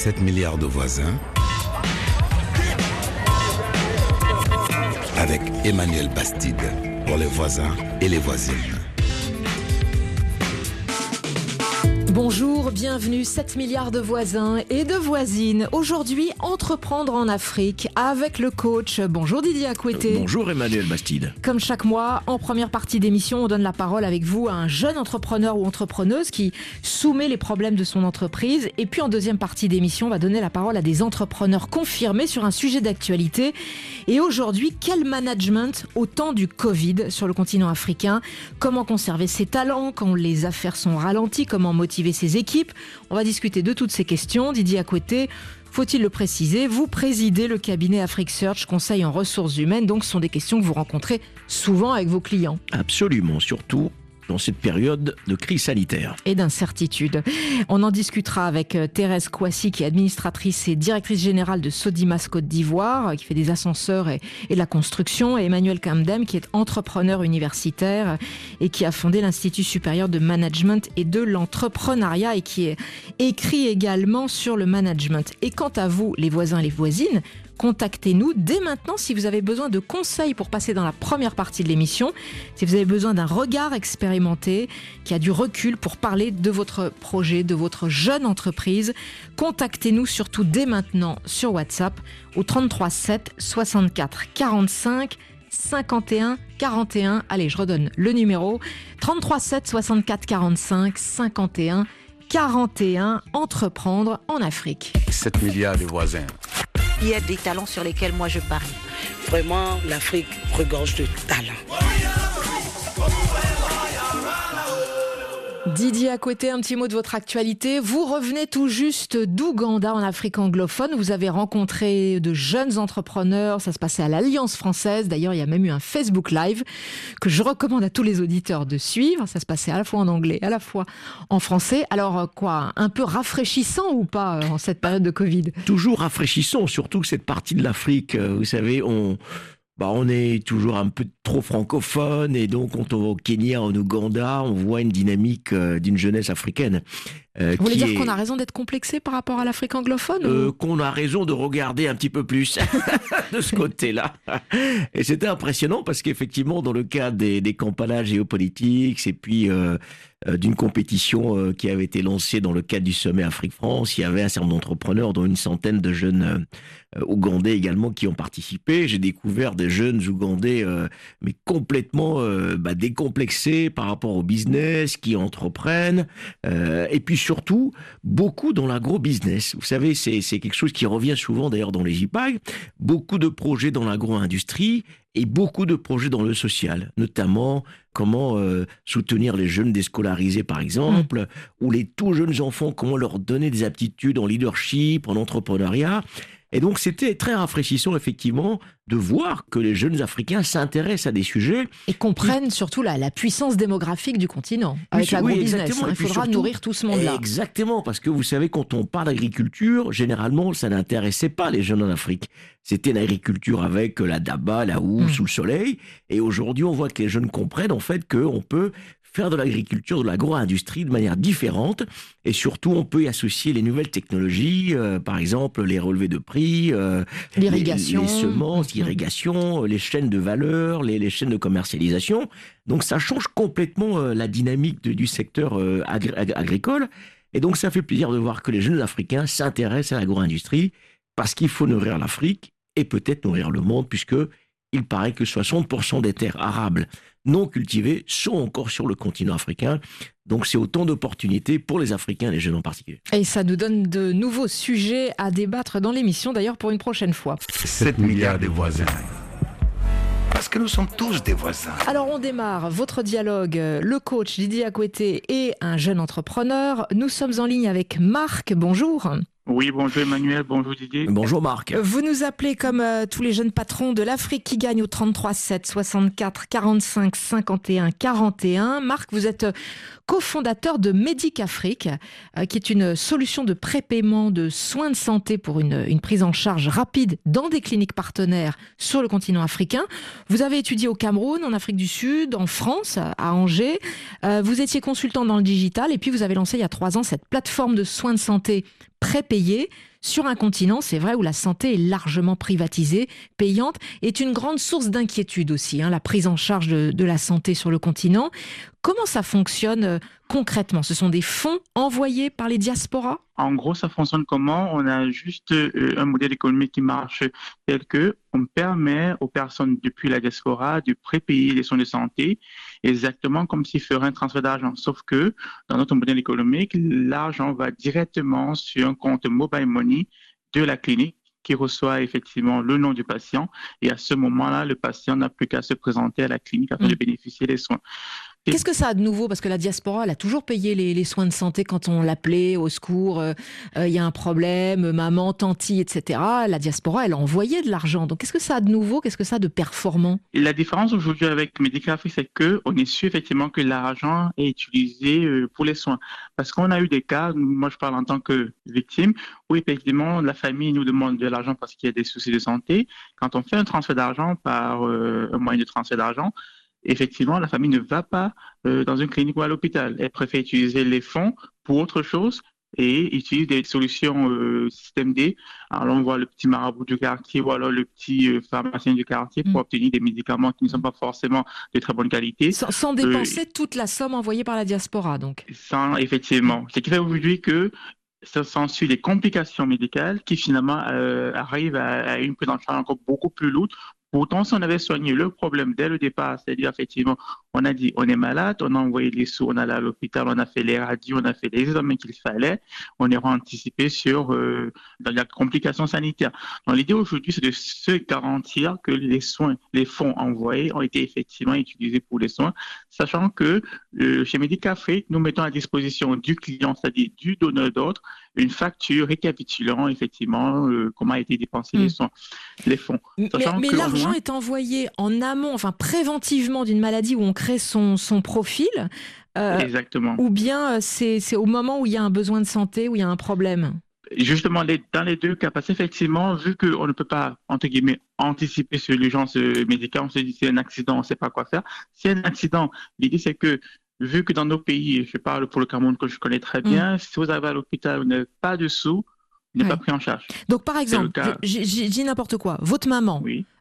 7 milliards de voisins avec Emmanuel Bastide pour les voisins et les voisines. Bonjour, bienvenue, 7 milliards de voisins et de voisines. Aujourd'hui, entreprendre en Afrique avec le coach. Bonjour Didier Akouete. Bonjour Emmanuel Bastide. Comme chaque mois, en première partie d'émission, on donne la parole avec vous à un jeune entrepreneur ou entrepreneuse qui soumet les problèmes de son entreprise. Et puis en deuxième partie d'émission, on va donner la parole à des entrepreneurs confirmés sur un sujet d'actualité. Et aujourd'hui, quel management au temps du Covid sur le continent africain? Comment conserver ses talents quand les affaires sont ralenties? Comment motiver ses équipes? On va discuter de toutes ces questions. Didier Akouete, faut-il le préciser, vous présidez le cabinet Afrique Search, conseil en ressources humaines, donc ce sont des questions que vous rencontrez souvent avec vos clients. Absolument, surtout dans cette période de crise sanitaire. Et d'incertitude. On en discutera avec Thérèse Kouassi, qui est administratrice et directrice générale de Sodimas Côte d'Ivoire, qui fait des ascenseurs et de la construction, et Emmanuel Kamdem, qui est entrepreneur universitaire et qui a fondé l'Institut supérieur de management et de l'entrepreneuriat et qui est écrit également sur le management. Et quant à vous, les voisins et les voisines, contactez-nous dès maintenant si vous avez besoin de conseils pour passer dans la première partie de l'émission, si vous avez besoin d'un regard expérimenté, qui a du recul pour parler de votre projet, de votre jeune entreprise. Contactez-nous surtout dès maintenant sur WhatsApp au 33 7 64 45 51 41. Allez, je redonne le numéro 33 7 64 45 51 41. Entreprendre en Afrique. 7 milliards de voisins. Il y a des talents sur lesquels moi je parie. Vraiment, l'Afrique regorge de talents. Didier Akouete, un petit mot de votre actualité. Vous revenez tout juste d'Ouganda en Afrique anglophone. Vous avez rencontré de jeunes entrepreneurs. Ça se passait à l'Alliance française. D'ailleurs, il y a même eu un Facebook Live que je recommande à tous les auditeurs de suivre. Ça se passait à la fois en anglais, à la fois en français. Alors quoi, un peu rafraîchissant ou pas en cette période de Covid? Toujours rafraîchissant, surtout que cette partie de l'Afrique, vous savez, on est toujours un peu trop francophone et donc quand on va au Kenya, en Ouganda, on voit une dynamique d'une jeunesse africaine. Vous voulez dire qu'on a raison d'être complexé par rapport à l'Afrique anglophone qu'on a raison de regarder un petit peu plus de ce côté-là. Et c'était impressionnant parce qu'effectivement, dans le cadre des campagnes géopolitiques et puis d'une compétition qui avait été lancée dans le cadre du sommet Afrique-France, il y avait un certain nombre d'entrepreneurs, dont une centaine de jeunes Ougandais également qui ont participé. J'ai découvert des jeunes Ougandais mais complètement décomplexés par rapport au business, qui entreprennent, et puis surtout beaucoup dans l'agro-business. Vous savez, c'est quelque chose qui revient souvent d'ailleurs dans les JPAG, beaucoup de projets dans l'agro-industrie et beaucoup de projets dans le social, notamment comment soutenir les jeunes déscolarisés par exemple, ou les tout jeunes enfants, comment leur donner des aptitudes en leadership, en entrepreneuriat. Et donc, c'était très rafraîchissant, effectivement, de voir que les jeunes Africains s'intéressent à des sujets. Et comprennent surtout la puissance démographique du continent, avec l'agro-business. Il faudra surtout nourrir tout ce monde-là. Exactement, parce que vous savez, quand on parle d'agriculture, généralement, ça n'intéressait pas les jeunes en Afrique. C'était une agriculture avec la daba, la houe, sous le soleil. Et aujourd'hui, on voit que les jeunes comprennent, en fait, qu'on peut faire de l'agriculture, de l'agro-industrie de manière différente. Et surtout, on peut y associer les nouvelles technologies, par exemple les relevés de prix, l'irrigation, les semences, l'irrigation, les chaînes de valeur, les chaînes de commercialisation. Donc ça change complètement la dynamique du secteur agricole. Et donc ça fait plaisir de voir que les jeunes Africains s'intéressent à l'agro-industrie parce qu'il faut nourrir l'Afrique et peut-être nourrir le monde, puisque il paraît que 60% des terres arables non cultivées sont encore sur le continent africain. Donc c'est autant d'opportunités pour les Africains et les jeunes en particulier. Et ça nous donne de nouveaux sujets à débattre dans l'émission, d'ailleurs pour une prochaine fois. 7 milliards de voisins. Parce que nous sommes tous des voisins. Alors on démarre votre dialogue, le coach Didier Akouete et un jeune entrepreneur. Nous sommes en ligne avec Marc, bonjour. Oui, bonjour Emmanuel, bonjour Didier. Bonjour Marc. Vous nous appelez comme tous les jeunes patrons de l'Afrique qui gagnent au 33 7 64 45 51 41. Marc, vous êtes cofondateur de Medic Afrique, qui est une solution de prépaiement de soins de santé pour une prise en charge rapide dans des cliniques partenaires sur le continent africain. Vous avez étudié au Cameroun, en Afrique du Sud, en France, à Angers. Vous étiez consultant dans le digital et puis vous avez lancé il y a 3 ans cette plateforme de soins de santé prépayés sur un continent, c'est vrai, où la santé est largement privatisée, payante, est une grande source d'inquiétude aussi, la prise en charge de la santé sur le continent. Comment ça fonctionne concrètement? Ce sont des fonds envoyés par les diasporas? En gros, ça fonctionne comment? On a juste un modèle économique qui marche tel que on permet aux personnes depuis la diaspora de prépayer les soins de santé exactement comme s'ils feraient un transfert d'argent. Sauf que dans notre modèle économique, l'argent va directement sur un compte mobile money de la clinique qui reçoit effectivement le nom du patient. Et à ce moment-là, le patient n'a plus qu'à se présenter à la clinique afin de bénéficier des soins. Qu'est-ce que ça a de nouveau? Parce que la diaspora, elle a toujours payé les soins de santé quand on l'appelait au secours, il y a un problème, maman, tanti, etc. La diaspora, elle a envoyé de l'argent. Donc, qu'est-ce que ça a de nouveau? Qu'est-ce que ça a de performant? Et la différence aujourd'hui avec Medicafrique, c'est qu'on est sûr effectivement que l'argent est utilisé pour les soins. Parce qu'on a eu des cas, moi je parle en tant que victime, où effectivement la famille nous demande de l'argent parce qu'il y a des soucis de santé. Quand on fait un transfert d'argent par un moyen de transfert d'argent, effectivement, la famille ne va pas dans une clinique ou à l'hôpital. Elle préfère utiliser les fonds pour autre chose et utilise des solutions système D. Alors, on voit le petit marabout du quartier ou alors le petit pharmacien du quartier pour obtenir des médicaments qui ne sont pas forcément de très bonne qualité. Sans dépenser toute la somme envoyée par la diaspora, donc. Sans, effectivement. Ce qui fait aujourd'hui que ça s'ensuit des complications médicales qui finalement arrivent à une prise en charge encore beaucoup plus lourde. Pourtant, si on avait soigné le problème dès le départ, c'est-à-dire effectivement, on a dit on est malade, on a envoyé les sous, on allait à l'hôpital, on a fait les radios, on a fait les examens qu'il fallait, on est anticipé sur dans la complication sanitaire. Donc l'idée aujourd'hui, c'est de se garantir que les soins, les fonds envoyés ont été effectivement utilisés pour les soins, sachant que chez Medicafrique, nous mettons à disposition du client, c'est-à-dire du donneur d'ordre, une facture récapitulant effectivement comment a été dépensé les fonds. Mais l'argent est envoyé en amont, enfin préventivement d'une maladie où on crée son profil. Exactement. Ou bien c'est au moment où il y a un besoin de santé, où il y a un problème. Justement, dans les deux cas, parce qu'effectivement, vu qu'on ne peut pas, entre guillemets, anticiper sur l'urgence médicale, on se dit c'est un accident, on ne sait pas quoi faire. Si un accident, l'idée c'est que vu que dans nos pays, je parle pour le Cameroun que je connais très bien, si vous avez à l'hôpital, vous n'avez pas de sous, vous n'êtes pas pris en charge. Donc par exemple, j'ai dit n'importe quoi, votre maman,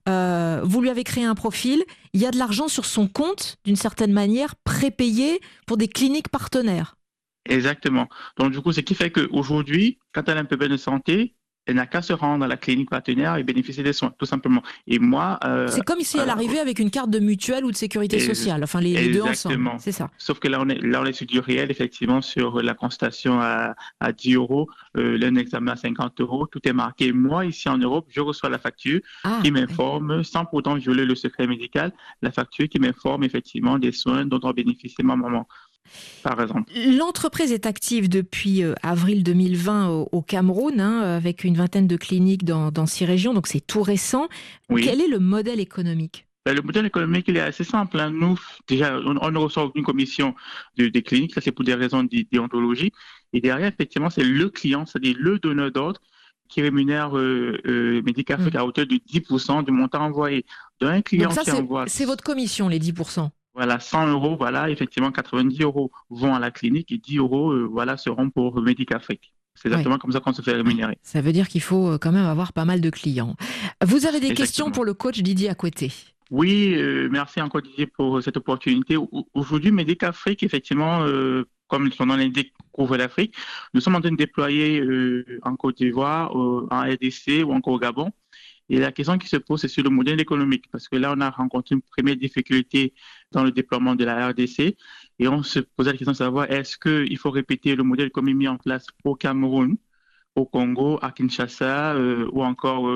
vous lui avez créé un profil, il y a de l'argent sur son compte, d'une certaine manière, prépayé pour des cliniques partenaires. Exactement. Donc du coup, ce qui fait qu'aujourd'hui, quand elle a un problème de santé, elle n'a qu'à se rendre à la clinique partenaire et bénéficier des soins, tout simplement. Et moi... c'est comme si elle arrivait avec une carte de mutuelle ou de sécurité sociale, enfin les deux ensemble, c'est ça. Sauf que là, on est sur du réel, effectivement, sur la constatation à 10 €, l'un examen à 50 €, tout est marqué. Moi, ici en Europe, je reçois la facture qui m'informe, sans pourtant violer le secret médical, la facture qui m'informe effectivement des soins dont a bénéficié ma maman. Par exemple. L'entreprise est active depuis avril 2020 au Cameroun, avec une vingtaine de cliniques dans 6 régions, donc c'est tout récent. Oui. Quel est le modèle économique ? Le modèle économique, il est assez simple. Nous, déjà, on ne reçoit aucune commission des cliniques, ça c'est pour des raisons déontologie. Et derrière, effectivement, c'est le client, c'est-à-dire le donneur d'ordre, qui rémunère Medicafrique à hauteur de 10% du montant envoyé. Donc, un client donc ça, qui envoie... c'est votre commission, les 10%. Voilà, 100 €, voilà, effectivement, 90 € vont à la clinique et 10 €, voilà, seront pour Medicafrique. C'est exactement comme ça qu'on se fait rémunérer. Ça veut dire qu'il faut quand même avoir pas mal de clients. Vous avez des questions pour le coach Didier Akoueté? Oui, merci encore Didier pour cette opportunité. Aujourd'hui, Medicafrique, effectivement, comme son nom l'indique, couvre l'Afrique. Nous sommes en train de déployer en Côte d'Ivoire, en RDC ou encore au Gabon. Et la question qui se pose, c'est sur le modèle économique, parce que là, on a rencontré une première difficulté dans le déploiement de la RDC, et on se posait la question de savoir est-ce qu'il faut répéter le modèle qu'on a mis en place au Cameroun, au Congo, à Kinshasa, ou encore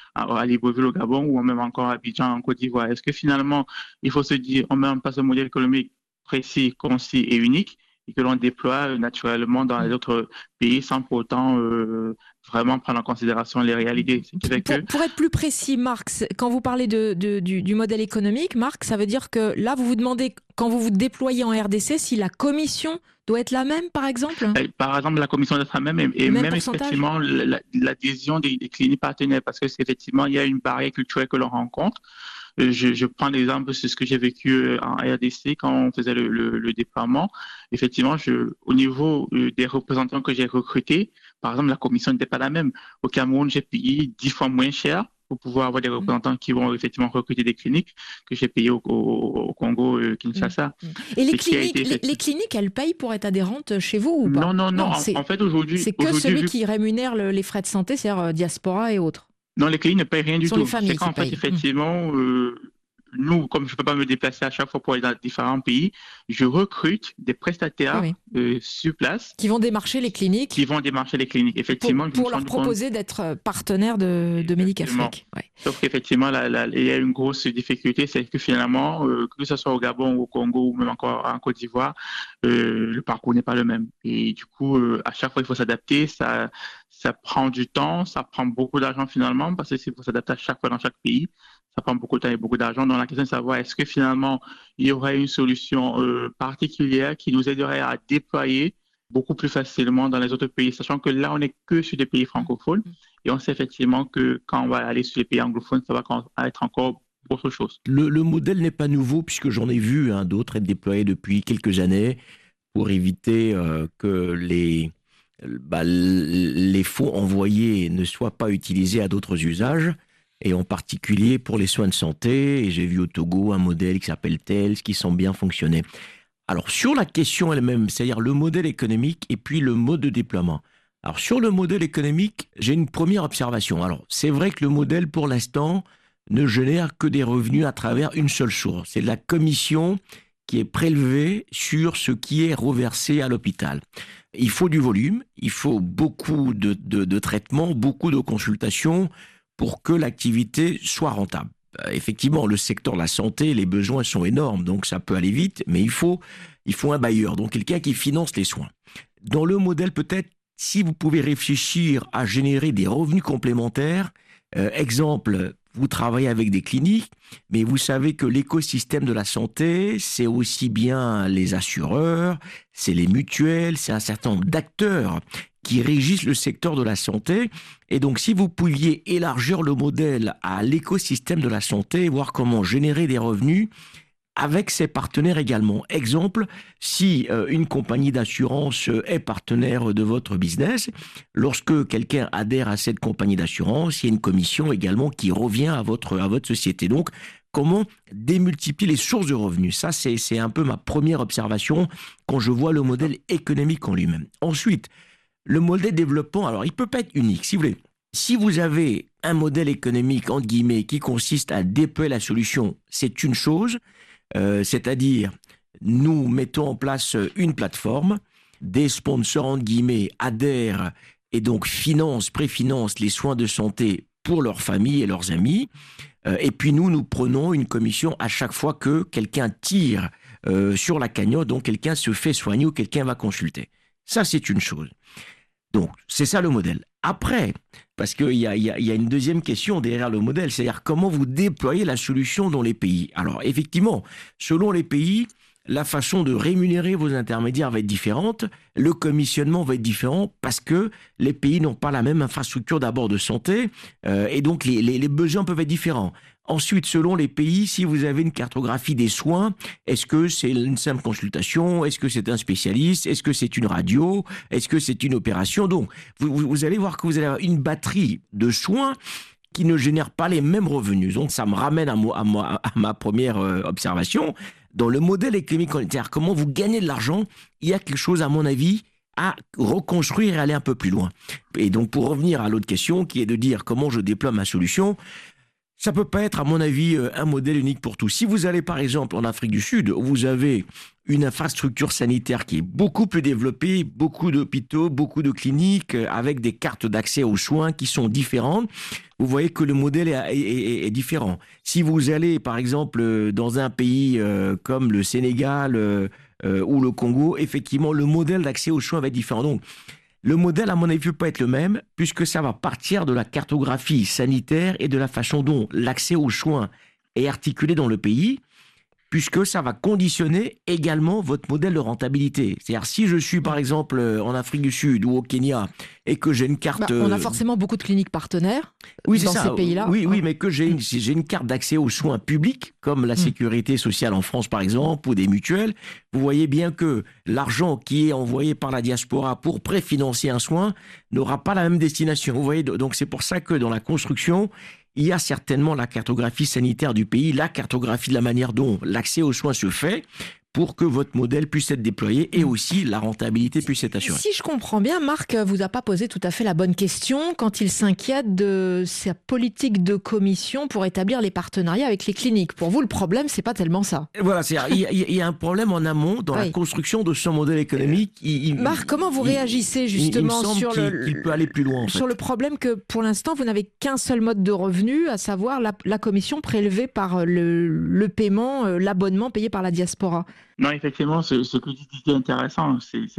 à Libreville au Gabon, ou même encore à Abidjan en Côte d'Ivoire. Est-ce que finalement, il faut se dire, on met en place un modèle économique précis, concis et unique, et que l'on déploie naturellement dans les autres pays sans pour autant vraiment prendre en considération les réalités. Pour être plus précis, Marc, quand vous parlez du modèle économique, Marc, ça veut dire que là, vous vous demandez, quand vous vous déployez en RDC, si la commission doit être la même, par exemple ? Par exemple, la commission doit être la même et même effectivement l'adhésion des cliniques partenaires, parce que c'est effectivement, il y a une barrière culturelle que l'on rencontre. Je prends l'exemple, c'est ce que j'ai vécu en RDC quand on faisait le déploiement. Effectivement, au niveau des représentants que j'ai recrutés par exemple, la commission n'était pas la même. Au Cameroun, j'ai payé 10 fois moins cher pour pouvoir avoir des représentants qui vont effectivement recruter des cliniques que j'ai payé au Congo, Kinshasa. Et les cliniques, elles payent pour être adhérentes chez vous ou pas? Non. En fait, aujourd'hui... C'est que celui qui rémunère les frais de santé, c'est-à-dire diaspora et autres. Non, les cliniques ne payent rien du tout. C'est qu'en fait, effectivement... nous, comme je ne peux pas me déplacer à chaque fois pour aller dans différents pays, je recrute des prestataires sur place. Qui vont démarcher les cliniques. Effectivement. Pour leur proposer d'être partenaires de Médicafrique. Ouais. Sauf qu'effectivement, il y a une grosse difficulté, c'est que finalement, que ce soit au Gabon, au Congo ou même encore en Côte d'Ivoire, le parcours n'est pas le même. Et du coup, à chaque fois, il faut s'adapter. Ça prend du temps, ça prend beaucoup d'argent finalement, parce qu'il faut s'adapter à chaque fois dans chaque pays. Ça prend beaucoup de temps et beaucoup d'argent. Donc, la question est de savoir, est-ce que finalement, il y aurait une solution particulière qui nous aiderait à déployer beaucoup plus facilement dans les autres pays, sachant que là, on n'est que sur des pays francophones. Et on sait effectivement que quand on va aller sur les pays anglophones, ça va être encore autre chose. Le modèle n'est pas nouveau, puisque j'en ai vu d'autres être déployés depuis quelques années pour éviter que les fonds envoyés ne soient pas utilisés à d'autres usages. Et en particulier pour les soins de santé. Et j'ai vu au Togo un modèle qui s'appelle TELS qui semble bien fonctionner. Alors, sur la question elle-même, c'est-à-dire le modèle économique et puis le mode de déploiement. Alors, sur le modèle économique, j'ai une première observation. Alors, c'est vrai que le modèle, pour l'instant, ne génère que des revenus à travers une seule source. C'est la commission qui est prélevée sur ce qui est reversé à l'hôpital. Il faut du volume, il faut beaucoup de traitements, beaucoup de consultations, pour que l'activité soit rentable. Effectivement, le secteur de la santé, les besoins sont énormes, donc ça peut aller vite, mais il faut un bailleur, donc quelqu'un qui finance les soins. Dans le modèle, peut-être, si vous pouvez réfléchir à générer des revenus complémentaires, exemple, vous travaillez avec des cliniques, mais vous savez que l'écosystème de la santé, c'est aussi bien les assureurs, c'est les mutuelles, c'est un certain nombre d'acteurs qui régissent le secteur de la santé. Et donc, si vous pouviez élargir le modèle à l'écosystème de la santé, voir comment générer des revenus avec ses partenaires également. Exemple, si une compagnie d'assurance est partenaire de votre business, lorsque quelqu'un adhère à cette compagnie d'assurance, il y a une commission également qui revient à votre société. Donc, comment démultiplier les sources de revenus? Ça, c'est un peu ma première observation quand je vois le modèle économique en lui-même. Ensuite, le modèle développement, alors il peut pas être unique, si vous voulez. Si vous avez un modèle économique, entre guillemets, qui consiste à déployer la solution, c'est une chose, c'est-à-dire nous mettons en place une plateforme, des sponsors, entre guillemets, adhèrent et donc préfinancent les soins de santé pour leurs familles et leurs amis, et puis nous prenons une commission à chaque fois que quelqu'un tire sur la cagnotte, donc quelqu'un se fait soigner ou quelqu'un va consulter. Ça, c'est une chose. Donc, c'est ça le modèle. Après, parce qu'il y a une deuxième question derrière le modèle, c'est-à-dire comment vous déployez la solution dans les pays. Alors, effectivement, selon les pays, la façon de rémunérer vos intermédiaires va être différente, le commissionnement va être différent parce que les pays n'ont pas la même infrastructure d'abord de santé et donc les besoins peuvent être différents. Ensuite, selon les pays, si vous avez une cartographie des soins, est-ce que c'est une simple consultation? Est-ce que c'est un spécialiste? Est-ce que c'est une radio? Est-ce que c'est une opération? Donc, vous allez voir que vous allez avoir une batterie de soins qui ne génèrent pas les mêmes revenus. Donc, ça me ramène à ma première observation. Dans le modèle économique, c'est-à-dire comment vous gagnez de l'argent, il y a quelque chose, à mon avis, à reconstruire et aller un peu plus loin. Et donc, pour revenir à l'autre question, qui est de dire comment je déploie ma solution, ça peut pas être, à mon avis, un modèle unique pour tous. Si vous allez, par exemple, en Afrique du Sud, où vous avez une infrastructure sanitaire qui est beaucoup plus développée, beaucoup d'hôpitaux, beaucoup de cliniques, avec des cartes d'accès aux soins qui sont différentes, vous voyez que le modèle est différent. Si vous allez, par exemple, dans un pays comme le Sénégal ou le Congo, effectivement, le modèle d'accès aux soins va être différent. Donc, le modèle, à mon avis, ne peut pas être le même, puisque ça va partir de la cartographie sanitaire et de la façon dont l'accès aux soins est articulé dans le pays. puisque ça va conditionner également votre modèle de rentabilité. C'est-à-dire, si je suis par exemple en Afrique du Sud ou au Kenya et que j'ai une carte... on a forcément beaucoup de cliniques partenaires oui, dans ces pays-là. Oui, mais que j'ai une carte d'accès aux soins publics, comme la sécurité sociale en France par exemple, ou des mutuelles. Vous voyez bien que l'argent qui est envoyé par la diaspora pour préfinancer un soin n'aura pas la même destination. Vous voyez, donc c'est pour ça que dans la construction, il y a certainement la cartographie sanitaire du pays, la cartographie de la manière dont l'accès aux soins se fait pour que votre modèle puisse être déployé et aussi la rentabilité puisse être assurée. Si je comprends bien, Marc vous a pas posé tout à fait la bonne question quand il s'inquiète de sa politique de commission pour établir les partenariats avec les cliniques. Pour vous, le problème, c'est pas tellement ça. Voilà, il y a un problème en amont dans la construction de son modèle économique. Marc, comment vous réagissez justement sur qu'il peut aller plus loin, en fait. Sur le problème que pour l'instant, vous n'avez qu'un seul mode de revenu, à savoir la commission prélevée par le paiement, l'abonnement payé par la diaspora. Non, effectivement, ce que tu dis est intéressant.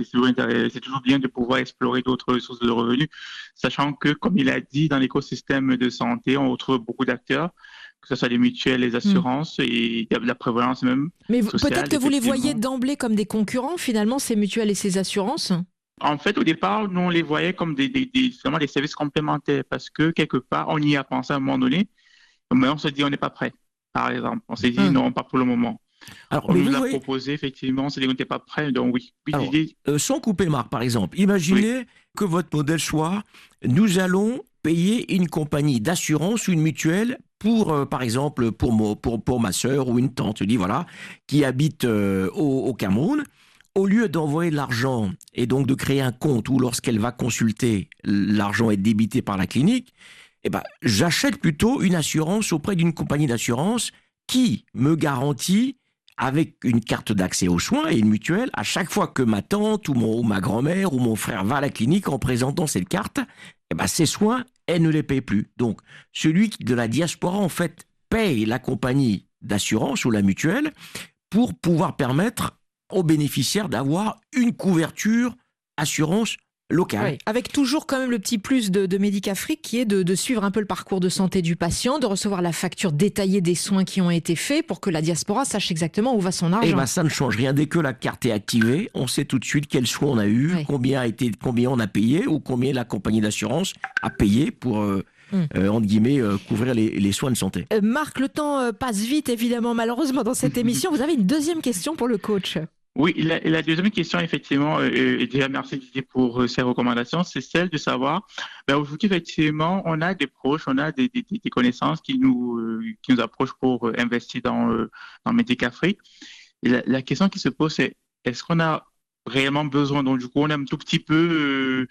C'est toujours bien de pouvoir explorer d'autres sources de revenus, sachant que, comme il a dit, dans l'écosystème de santé, on retrouve beaucoup d'acteurs, que ce soit les mutuelles, les assurances et la prévoyance même. Mais peut-être que vous les voyez d'emblée comme des concurrents, finalement, ces mutuelles et ces assurances ? En fait, au départ, nous, on les voyait comme vraiment des services complémentaires parce que, quelque part, on y a pensé à un moment donné, mais on se dit on n'est pas prêt, par exemple. On s'est dit non, pas pour le moment. Alors, on nous a proposé, effectivement, c'est qu'on n'était pas prêt, donc oui. Alors, sans couper Marc, par exemple, imaginez que votre modèle soit, nous allons payer une compagnie d'assurance ou une mutuelle pour, par exemple, pour ma sœur ou une tante, je dis voilà, qui habite au Cameroun. Au lieu d'envoyer de l'argent et donc de créer un compte où lorsqu'elle va consulter, l'argent est débité par la clinique, j'achète plutôt une assurance auprès d'une compagnie d'assurance qui me garantit avec une carte d'accès aux soins et une mutuelle, à chaque fois que ma tante ou ma grand-mère ou mon frère va à la clinique en présentant cette carte, ces soins, elle ne les paye plus. Donc, celui de la diaspora, en fait, paye la compagnie d'assurance ou la mutuelle pour pouvoir permettre aux bénéficiaires d'avoir une couverture assurance locale. Oui, avec toujours quand même le petit plus de Medicafrique qui est de suivre un peu le parcours de santé du patient, de recevoir la facture détaillée des soins qui ont été faits pour que la diaspora sache exactement où va son argent. Ça ne change rien. Dès que la carte est activée, on sait tout de suite quels soins on a eu, combien on a payé ou combien la compagnie d'assurance a payé pour... entre guillemets, couvrir les soins de santé. Marc, le temps passe vite, évidemment, malheureusement, dans cette émission. Vous avez une deuxième question pour le coach. Oui, la deuxième question, effectivement, et déjà merci Didier pour ces recommandations, c'est celle de savoir, aujourd'hui, effectivement, on a des proches, on a des connaissances qui nous approchent pour investir dans Medicafrique. Et la question qui se pose, c'est est-ce qu'on a réellement besoin? Donc, du coup, on est un tout petit peu...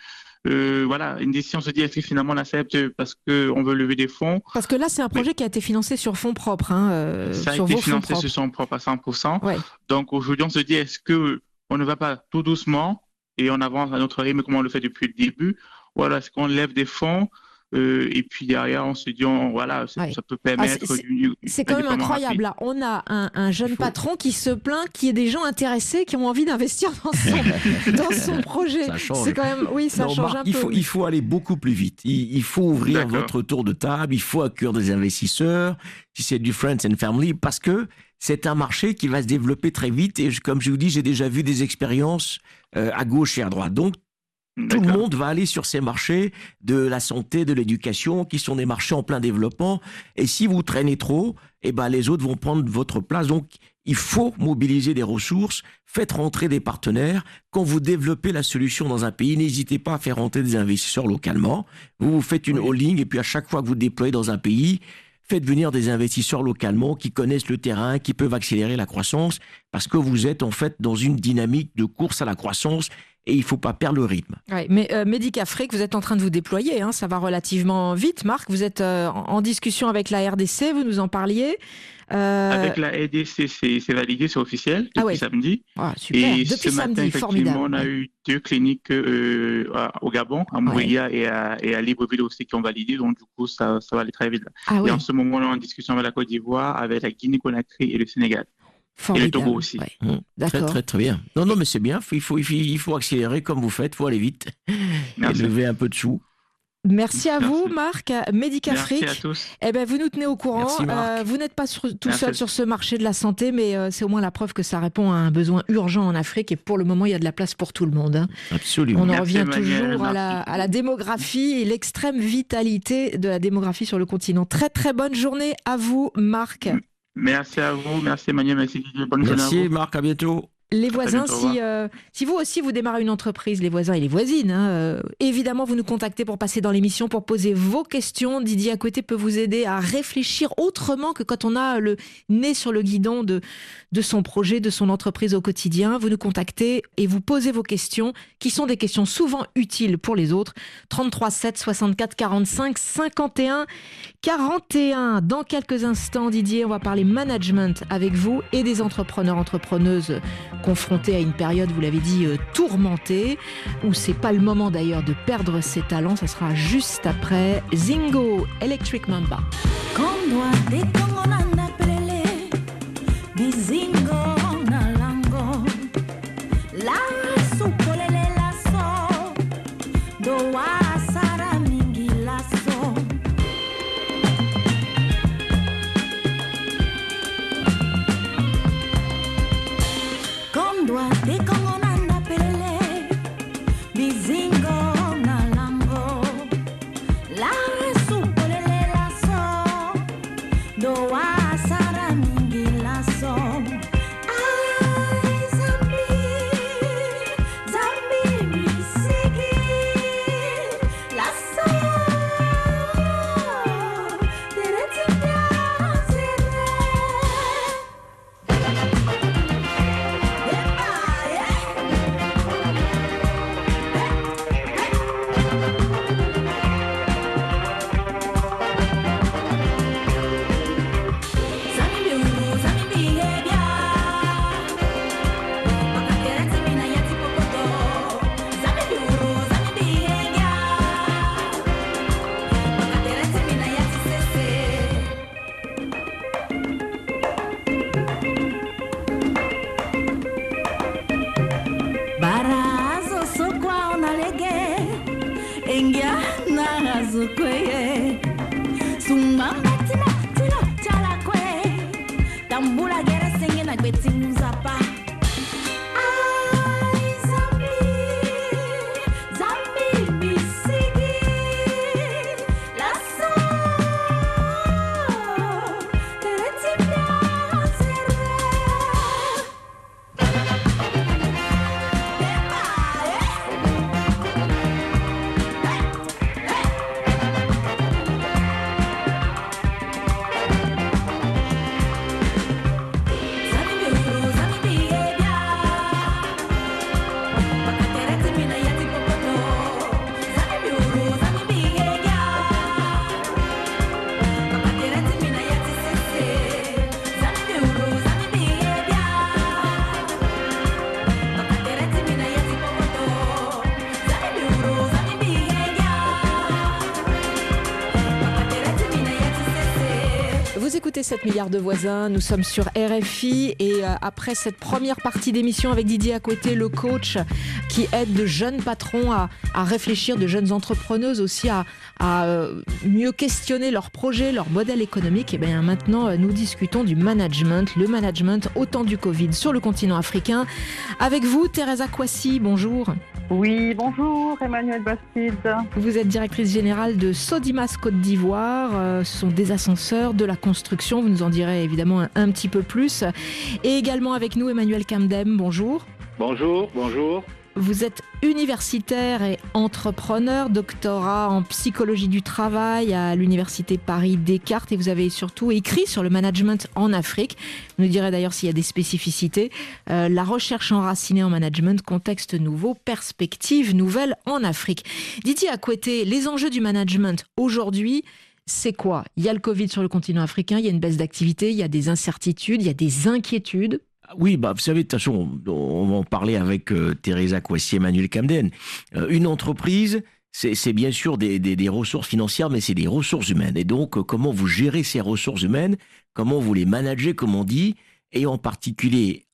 une décision se dit est-ce que finalement on accepte parce qu'on veut lever des fonds. Parce que là, c'est un projet qui a été financé sur fonds propres. Ça a été financé sur fonds propres à 100%. Ouais. Donc aujourd'hui, on se dit est-ce qu'on ne va pas tout doucement et on avance à notre rythme comme on le fait depuis le début, ou alors est-ce qu'on lève des fonds et puis derrière, on se dit, ça peut permettre... c'est quand même incroyable. Là, on a un jeune patron qui se plaint qu'il y ait des gens intéressés qui ont envie d'investir dans son projet. Ça change. C'est quand même, ça change un peu. Il faut aller beaucoup plus vite. Il faut ouvrir votre tour de table, il faut accueillir des investisseurs, si c'est du Friends and Family, parce que c'est un marché qui va se développer très vite. Et comme je vous dis, j'ai déjà vu des expériences à gauche et à droite. Donc, tout le monde va aller sur ces marchés de la santé, de l'éducation, qui sont des marchés en plein développement. Et si vous traînez trop, les autres vont prendre votre place. Donc, il faut mobiliser des ressources, faites rentrer des partenaires. Quand vous développez la solution dans un pays, n'hésitez pas à faire rentrer des investisseurs localement. Vous faites une holding et puis à chaque fois que vous déployez dans un pays, faites venir des investisseurs localement qui connaissent le terrain, qui peuvent accélérer la croissance, parce que vous êtes en fait dans une dynamique de course à la croissance et il ne faut pas perdre le rythme. Ouais, mais Medicafrique, vous êtes en train de vous déployer, ça va relativement vite. Marc, vous êtes en discussion avec la RDC, vous nous en parliez. Avec la RDC, c'est validé, c'est officiel depuis samedi. Ah, super. Et depuis ce matin, samedi, formidable. On a eu 2 cliniques au Gabon, à Mouria et à Libreville aussi qui ont validé, donc du coup, ça va aller très vite. Et en ce moment, on est en discussion avec la Côte d'Ivoire, avec la Guinée-Conakry et le Sénégal. Formidable. Et le Togo aussi. Ouais. Très, très, très bien. Non, mais c'est bien. Il faut accélérer comme vous faites. Il faut aller vite. Merci. Et lever un peu de sous. Merci à vous, Marc. Medicafrique. Merci à tous. Eh ben, vous nous tenez au courant. Merci, Marc. Vous n'êtes pas tout seul sur ce marché de la santé, mais c'est au moins la preuve que ça répond à un besoin urgent en Afrique. Et pour le moment, il y a de la place pour tout le monde. Hein. Absolument. On en Merci, revient Emmanuel. toujours à la démographie et l'extrême vitalité de la démographie sur le continent. Très, très bonne journée à vous, Marc. Merci à vous. Merci Emmanuel. Merci Didier. Bonne journée à vous. Merci, Marc. À bientôt. Les voisins, bientôt, au si vous aussi vous démarrez une entreprise, les voisins et les voisines, évidemment vous nous contactez pour passer dans l'émission, pour poser vos questions. Didier à côté peut vous aider à réfléchir autrement que quand on a le nez sur le guidon de son projet, de son entreprise au quotidien. Vous nous contactez et vous posez vos questions, qui sont des questions souvent utiles pour les autres. 33 7 64 45 51 41. Dans quelques instants, Didier, on va parler management avec vous et des entrepreneurs, entrepreneuses confrontés à une période, vous l'avez dit, tourmentée, où c'est pas le moment d'ailleurs de perdre ses talents. Ça sera juste après Zingo, Electric Mamba. Vous écoutez 7 milliards de voisins, nous sommes sur RFI et après cette première partie d'émission avec Didier Akoueté, le coach qui aide de jeunes patrons à réfléchir, de jeunes entrepreneuses aussi à mieux questionner leurs projets, leur modèle économique. Et bien maintenant, nous discutons du management, le management au temps du Covid sur le continent africain. Avec vous, Teresa Kwasi, bonjour. Oui, bonjour, Emmanuel Bastide. Vous êtes directrice générale de Sodimas Côte d'Ivoire. Ce sont des ascenseurs, de la construction. Vous nous en direz évidemment un petit peu plus. Et également avec nous, Emmanuel Kamdem, bonjour. Bonjour, bonjour. Vous êtes universitaire et entrepreneur, doctorat en psychologie du travail à l'université Paris-Descartes et vous avez surtout écrit sur le management en Afrique. Vous nous direz d'ailleurs s'il y a des spécificités. La recherche enracinée en management, contexte nouveau, perspectives nouvelles en Afrique. Didier Akoueté, les enjeux du management aujourd'hui, c'est quoi ? Il y a le Covid sur le continent africain, il y a une baisse d'activité, il y a des incertitudes, il y a des inquiétudes. Oui, vous savez, de toute façon, on va en parler avec Teresa Kwasi et Emmanuel Kamdem. Une entreprise, c'est bien sûr des ressources financières, mais c'est des ressources humaines. Et donc, comment vous gérez ces ressources humaines, comment vous les managez, comme on dit, et en particulier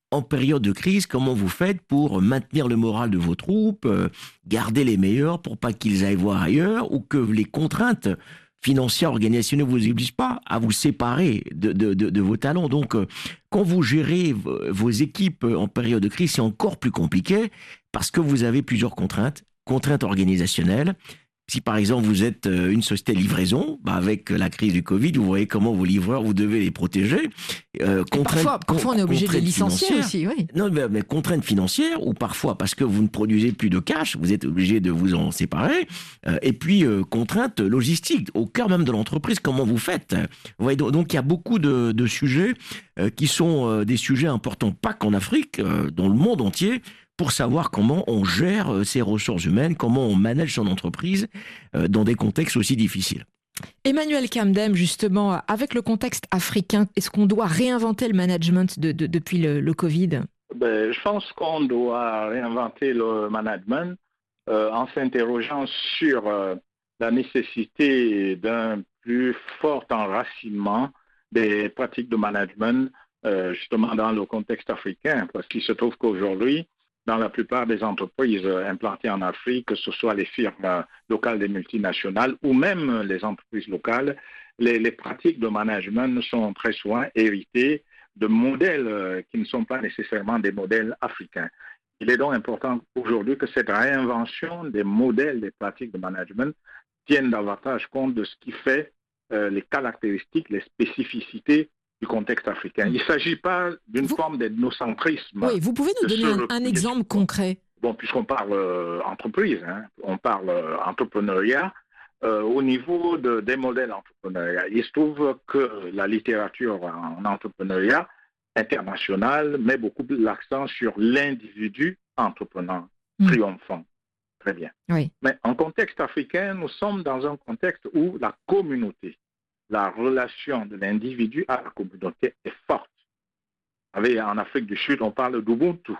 en période de crise, comment vous faites pour maintenir le moral de vos troupes, garder les meilleurs pour pas qu'ils aillent voir ailleurs, ou que les contraintes financières, organisationnelles ne vous obligent pas à vous séparer de vos talents. Donc, quand vous gérez vos équipes en période de crise, c'est encore plus compliqué parce que vous avez plusieurs contraintes organisationnelles. Si par exemple vous êtes une société de livraison, avec la crise du Covid, vous voyez comment vos livreurs, vous devez les protéger. Parfois on est obligé de les licencier aussi, oui. Non, mais contraintes financières, ou parfois parce que vous ne produisez plus de cash, vous êtes obligé de vous en séparer. Et puis contraintes logistiques, au cœur même de l'entreprise, comment vous faites. Vous voyez, donc il y a beaucoup de sujets qui sont des sujets importants, pas qu'en Afrique, dans le monde entier, pour savoir comment on gère ses ressources humaines, comment on manage son entreprise dans des contextes aussi difficiles. Emmanuel Kamdem, justement, avec le contexte africain, est-ce qu'on doit réinventer le management depuis le Covid ? Je pense qu'on doit réinventer le management en s'interrogeant sur la nécessité d'un plus fort enracinement des pratiques de management, justement dans le contexte africain, parce qu'il se trouve qu'aujourd'hui, dans la plupart des entreprises implantées en Afrique, que ce soit les firmes locales des multinationales ou même les entreprises locales, les pratiques de management sont très souvent héritées de modèles qui ne sont pas nécessairement des modèles africains. Il est donc important aujourd'hui que cette réinvention des modèles, des pratiques de management tienne davantage compte de ce qui fait les caractéristiques, les spécificités du contexte africain. Il ne s'agit pas d'une forme d'ethnocentrisme. Oui, vous pouvez nous donner un exemple concret? Bon, puisqu'on parle entreprise, on parle entrepreneuriat, au niveau des modèles entrepreneuriat, il se trouve que la littérature en entrepreneuriat internationale met beaucoup l'accent sur l'individu entrepreneur, triomphant. Très bien. Oui. Mais en contexte africain, nous sommes dans un contexte où la communauté, la relation de l'individu à la communauté est forte. Vous savez, en Afrique du Sud, on parle d'Ubuntu.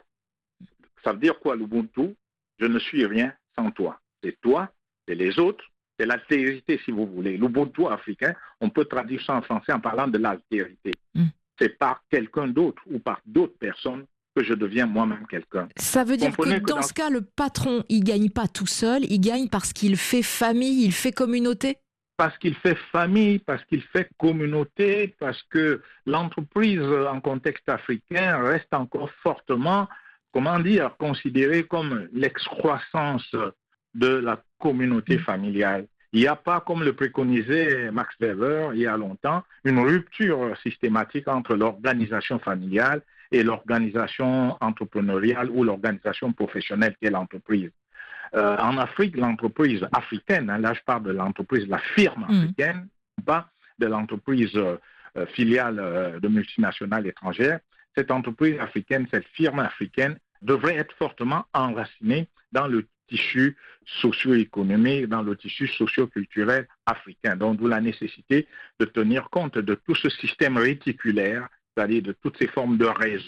Ça veut dire quoi l'Ubuntu? Je ne suis rien sans toi. C'est toi, c'est les autres, c'est l'altérité si vous voulez. L'Ubuntu africain, on peut traduire ça en français en parlant de l'altérité. C'est par quelqu'un d'autre ou par d'autres personnes que je deviens moi-même quelqu'un. Ça veut dire que dans ce cas, le patron, il ne gagne pas tout seul, il gagne parce qu'il fait famille, il fait communauté? Parce qu'il fait famille, parce qu'il fait communauté, parce que l'entreprise en contexte africain reste encore fortement, considérée comme l'excroissance de la communauté familiale. Il n'y a pas, comme le préconisait Max Weber il y a longtemps, une rupture systématique entre l'organisation familiale et l'organisation entrepreneuriale ou l'organisation professionnelle qu'est l'entreprise. En Afrique, l'entreprise africaine, là je parle de l'entreprise, la firme africaine, pas de l'entreprise filiale de multinationales étrangères. Cette entreprise africaine, cette firme africaine devrait être fortement enracinée dans le tissu socio-économique, dans le tissu socio-culturel africain. Donc, d'où la nécessité de tenir compte de tout ce système réticulaire, c'est-à-dire de toutes ces formes de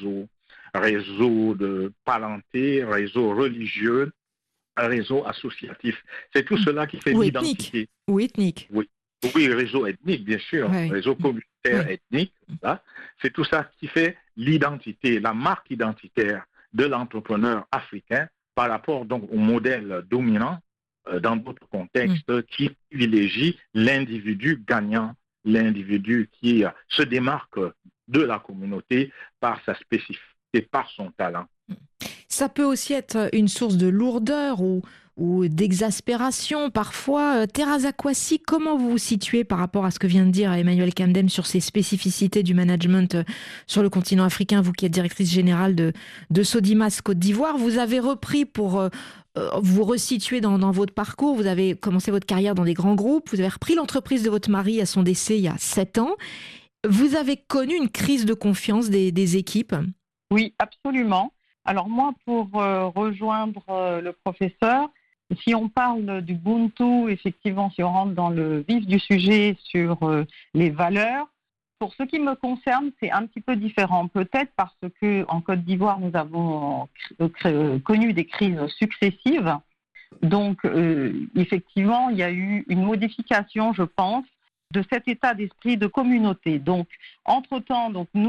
réseaux de parenté, réseaux religieux, réseau associatif. C'est tout cela qui fait l'identité. Ou ethnique. Oui, réseau ethnique, bien sûr. Oui. Réseau communautaire ethnique. Là. C'est tout ça qui fait l'identité, la marque identitaire de l'entrepreneur africain par rapport donc au modèle dominant dans d'autres contextes qui privilégie l'individu gagnant, l'individu qui se démarque de la communauté par sa spécificité, par son talent. Ça peut aussi être une source de lourdeur ou d'exaspération parfois. Teresa Kwasi, comment vous vous situez par rapport à ce que vient de dire Emmanuel Kamdem sur ces spécificités du management sur le continent africain, vous qui êtes directrice générale de Sodimas Côte d'Ivoire? Vous avez repris pour vous resituer dans votre parcours, vous avez commencé votre carrière dans des grands groupes, vous avez repris l'entreprise de votre mari à son décès il y a 7 ans. Vous avez connu une crise de confiance des équipes? Oui, absolument. Alors moi, pour rejoindre le professeur, si on parle du Ubuntu, effectivement, si on rentre dans le vif du sujet sur les valeurs, pour ce qui me concerne, c'est un petit peu différent. Peut-être parce qu'en Côte d'Ivoire, nous avons connu des crises successives. Donc, effectivement, il y a eu une modification, je pense, de cet état d'esprit de communauté. Donc, entre-temps, nous,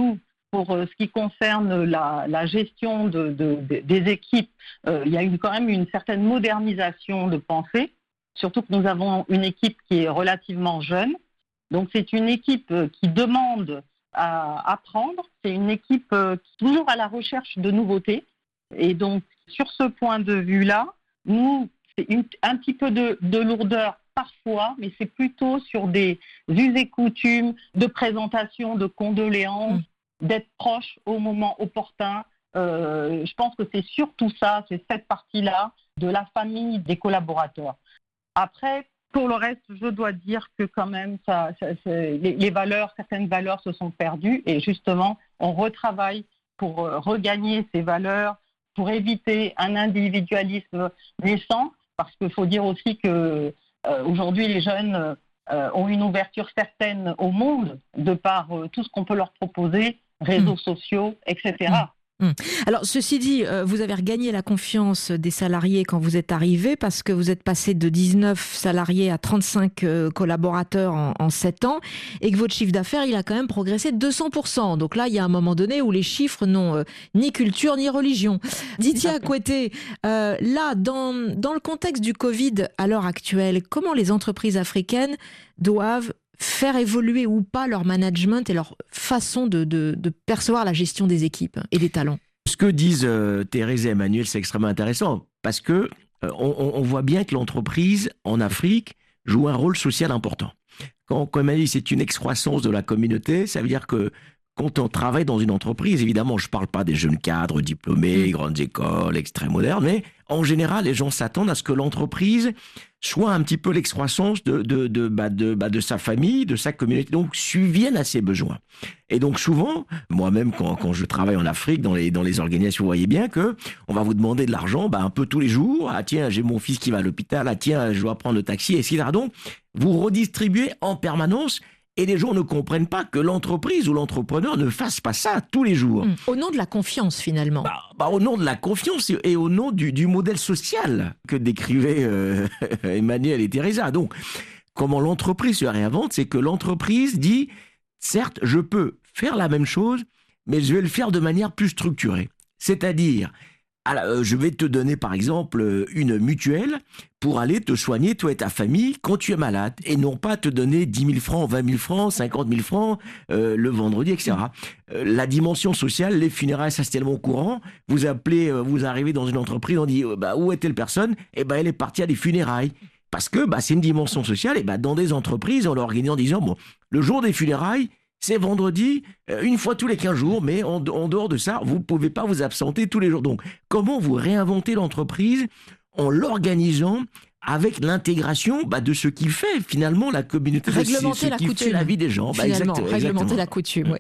pour ce qui concerne la gestion des équipes, il y a quand même une certaine modernisation de pensée, surtout que nous avons une équipe qui est relativement jeune. Donc c'est une équipe qui demande à apprendre, c'est une équipe qui est toujours à la recherche de nouveautés. Et donc sur ce point de vue-là, nous, c'est un petit peu de lourdeur parfois, mais c'est plutôt sur des us et coutumes de présentation, de condoléances, d'être proche au moment opportun. Je pense que c'est surtout ça, c'est cette partie-là de la famille des collaborateurs. Après, pour le reste, je dois dire que quand même, certaines valeurs se sont perdues et justement, on retravaille pour regagner ces valeurs, pour éviter un individualisme naissant, parce qu'il faut dire aussi que aujourd'hui, les jeunes ont une ouverture certaine au monde de par tout ce qu'on peut leur proposer, réseaux sociaux, etc. Alors, ceci dit, vous avez regagné la confiance des salariés quand vous êtes arrivé parce que vous êtes passé de 19 salariés à 35 collaborateurs en 7 ans et que votre chiffre d'affaires, il a quand même progressé de 200%. Donc là, il y a un moment donné où les chiffres n'ont ni culture ni religion. Didier Akoueté, là, dans le contexte du Covid à l'heure actuelle, comment les entreprises africaines doivent faire évoluer ou pas leur management et leur façon de percevoir la gestion des équipes et des talents? Ce que disent Thérèse et Emmanuel, c'est extrêmement intéressant parce que on voit bien que l'entreprise en Afrique joue un rôle social important. Comme elle dit, c'est une excroissance de la communauté, ça veut dire que quand on travaille dans une entreprise, évidemment, je ne parle pas des jeunes cadres diplômés, grandes écoles, extrêmes modernes, mais en général, les gens s'attendent à ce que l'entreprise soit un petit peu l'excroissance de sa famille, de sa communauté, donc subvienne à ses besoins. Et donc souvent, moi-même, quand je travaille en Afrique, dans les organisations, vous voyez bien que on va vous demander de l'argent un peu tous les jours. Ah tiens, j'ai mon fils qui va à l'hôpital. Ah tiens, je dois prendre le taxi, etc. Donc, vous redistribuez en permanence. Et les gens ne comprennent pas que l'entreprise ou l'entrepreneur ne fasse pas ça tous les jours. Au nom de la confiance, finalement. Au nom de la confiance et au nom du modèle social que décrivaient Emmanuel et Teresa. Donc, comment l'entreprise se réinvente, c'est que l'entreprise dit, certes, je peux faire la même chose, mais je vais le faire de manière plus structurée. C'est-à-dire, je vais te donner par exemple une mutuelle pour aller te soigner, toi et ta famille, quand tu es malade, et non pas te donner 10 000 francs, 20 000 francs, 50 000 francs le vendredi, etc. La dimension sociale, les funérailles, ça c'est tellement courant. Vous arrivez dans une entreprise, on dit où est telle personne? Elle est partie à des funérailles. Parce que c'est une dimension sociale, et dans des entreprises, on l'organise en disant, le jour des funérailles, c'est vendredi, une fois tous les 15 jours, mais en dehors de ça, vous ne pouvez pas vous absenter tous les jours. Donc, comment vous réinventez l'entreprise en l'organisant avec l'intégration de ce qui fait finalement la communauté, réglementer ce qui fait la vie des gens. Réglementer la coutume, oui.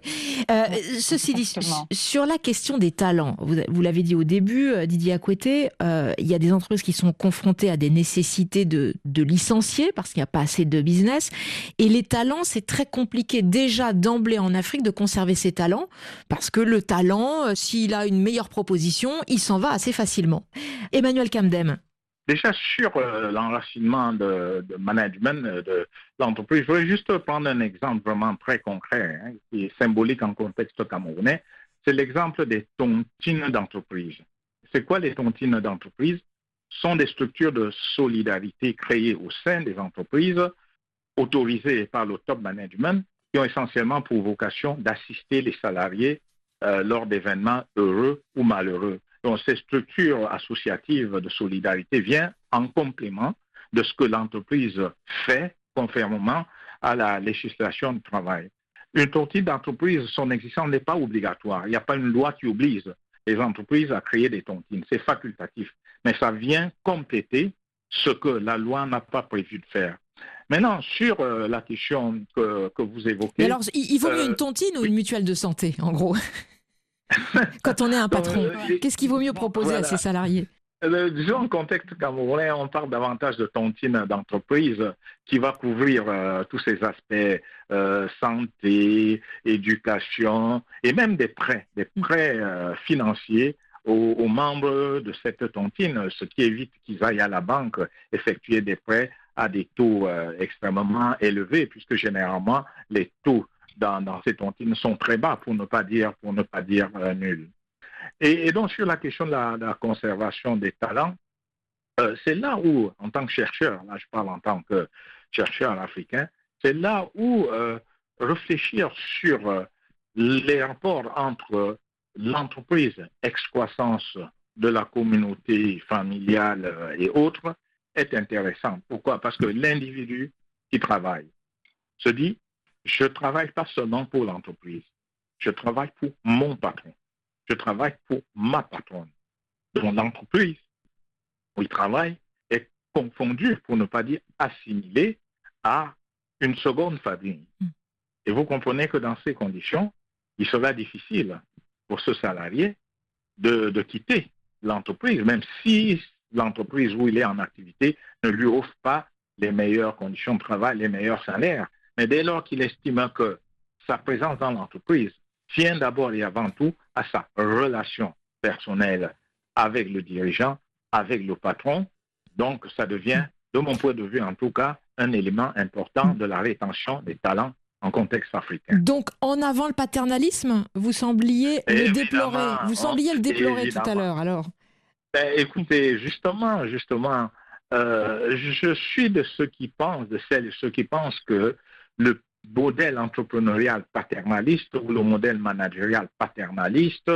Ceci dit, sur la question des talents, vous l'avez dit au début, Didier Akoueté, il y a des entreprises qui sont confrontées à des nécessités de licencier parce qu'il n'y a pas assez de business. Et les talents, c'est très compliqué déjà d'emblée en Afrique de conserver ses talents parce que le talent, s'il a une meilleure proposition, il s'en va assez facilement. Emmanuel Kamdem. Déjà, sur l'enracinement de management de l'entreprise, je voudrais juste prendre un exemple vraiment très concret, qui est symbolique en contexte camerounais. C'est l'exemple des tontines d'entreprise. C'est quoi les tontines d'entreprise? Ce sont des structures de solidarité créées au sein des entreprises, autorisées par le top management, qui ont essentiellement pour vocation d'assister les salariés lors d'événements heureux ou malheureux. Donc, ces structures associatives de solidarité viennent en complément de ce que l'entreprise fait conformément à la législation du travail. Une tontine d'entreprise, son existence n'est pas obligatoire. Il n'y a pas une loi qui oblige les entreprises à créer des tontines. C'est facultatif. Mais ça vient compléter ce que la loi n'a pas prévu de faire. Maintenant, sur la question que vous évoquez... Mais alors, il vaut mieux une tontine ou une mutuelle de santé, en gros? Quand on est un patron, qu'est-ce qu'il vaut mieux proposer à ses salariés? Disons, en contexte camerounais, on parle davantage de tontine d'entreprise qui va couvrir tous ces aspects santé, éducation et même des prêts financiers aux membres de cette tontine, ce qui évite qu'ils aillent à la banque effectuer des prêts à des taux extrêmement élevés, puisque généralement les taux dans ces tontines sont très bas, pour ne pas dire nuls. Et donc, sur la question de la conservation des talents, c'est là où, en tant que chercheur, là je parle en tant que chercheur africain, c'est là où réfléchir sur les rapports entre l'entreprise excroissance de la communauté familiale et autres est intéressant. Pourquoi? Parce que l'individu qui travaille se dit, je ne travaille pas seulement pour l'entreprise, je travaille pour mon patron, je travaille pour ma patronne. Donc l'entreprise où il travaille est confondue, pour ne pas dire assimilée, à une seconde famille. Et vous comprenez que dans ces conditions, il sera difficile pour ce salarié de quitter l'entreprise, même si l'entreprise où il est en activité ne lui offre pas les meilleures conditions de travail, les meilleurs salaires. Mais dès lors qu'il estime que sa présence dans l'entreprise tient d'abord et avant tout à sa relation personnelle avec le dirigeant, avec le patron, donc ça devient, de mon point de vue en tout cas, un élément important de la rétention des talents en contexte africain. Donc, en avant le paternalisme, vous sembliez le déplorer. Vous sembliez le déplorer tout à l'heure, alors. Écoutez, justement, je suis de ceux qui pensent, de celles et ceux qui pensent que le modèle entrepreneurial paternaliste ou le modèle managérial paternaliste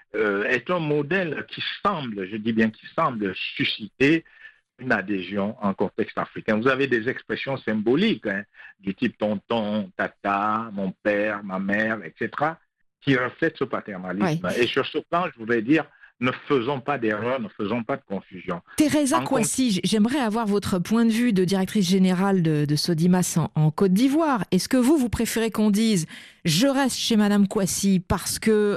est un modèle qui semble, je dis bien qui semble, susciter une adhésion en contexte africain. Vous avez des expressions symboliques du type tonton, tata, mon père, ma mère, etc., qui reflètent ce paternalisme. Oui. Et sur ce plan, je voudrais dire, ne faisons pas d'erreur, ne faisons pas de confusion. Teresa Kouassi, j'aimerais avoir votre point de vue de directrice générale de Sodimas en Côte d'Ivoire. Est-ce que vous préférez qu'on dise « je reste chez Madame Kouassi parce que